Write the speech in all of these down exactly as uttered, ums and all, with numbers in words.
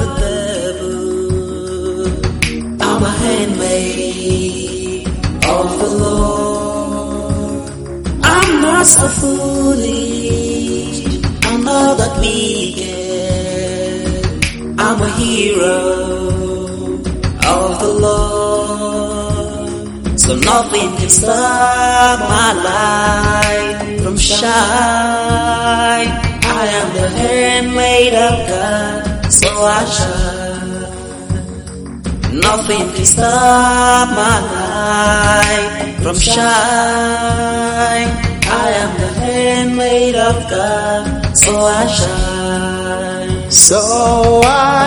the devil. I'm a handmaid of the Lord. I'm not so foolish, I'm not that wicked. I'm a hero of the Lord. So nothing can stop my light from shine. I am the handmaid of God, so I shine. Nothing can stop my light from shine. I am the handmaid of God, so I shine. So I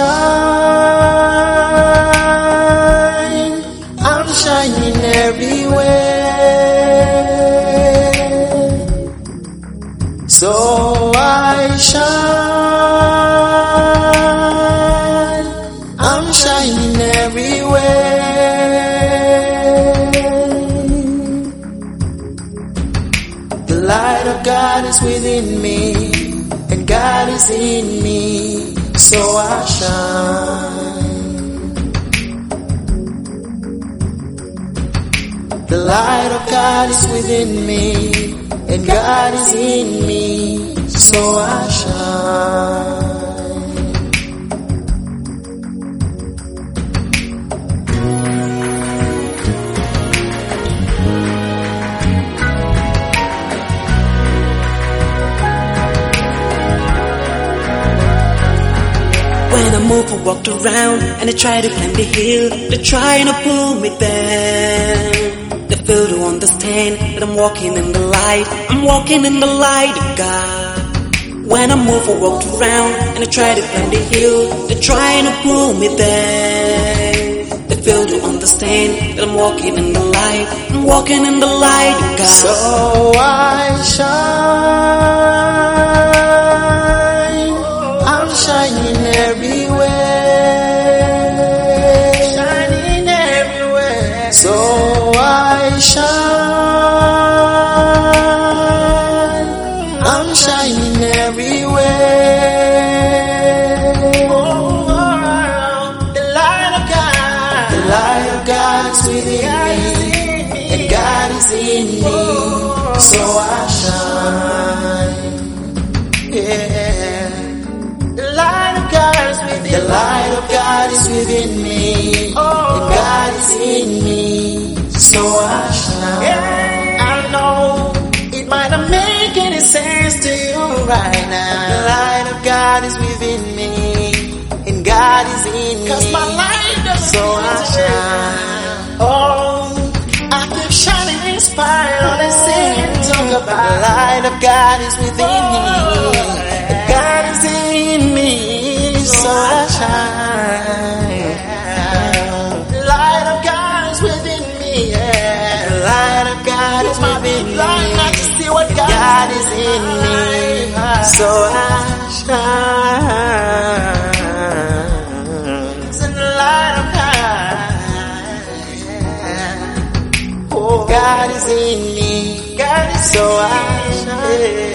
shine. I'm shining everywhere. So I shine. I'm shining everywhere. The light of God is within me, and God is in me, so I shine. The light of God is within me, and God is in me, so I shine. When I move or walked around and I try to climb the hill, they're trying to pull me down. They fail to understand that I'm walking in the light. I'm walking in the light of God. When I move or walked around and I try to climb the hill, they're trying to pull me down. They fail to understand that I'm walking in the light. I'm walking in the light of God. So I shine. I'm shining everywhere. Shining everywhere. So I shine. I'm shining everywhere. The light of God. The light of God is within me, and God is in me, so I shine. Yeah. The light of God is within me. The light of God is within me, and God is in me, so I shine. I know it might not make any sense to you right now. The light of God is within me, and God is in me, 'cause my light doesn't so I shine. Oh, I keep shining in spite of the sin and talk about the light of God is within me, and God is in me, so I shine. The light of God is within me, yeah. The light of God is within me. Not to see what God, God is in me, so I shine. It's in the light of God. Oh, God is in me, God is so I shine.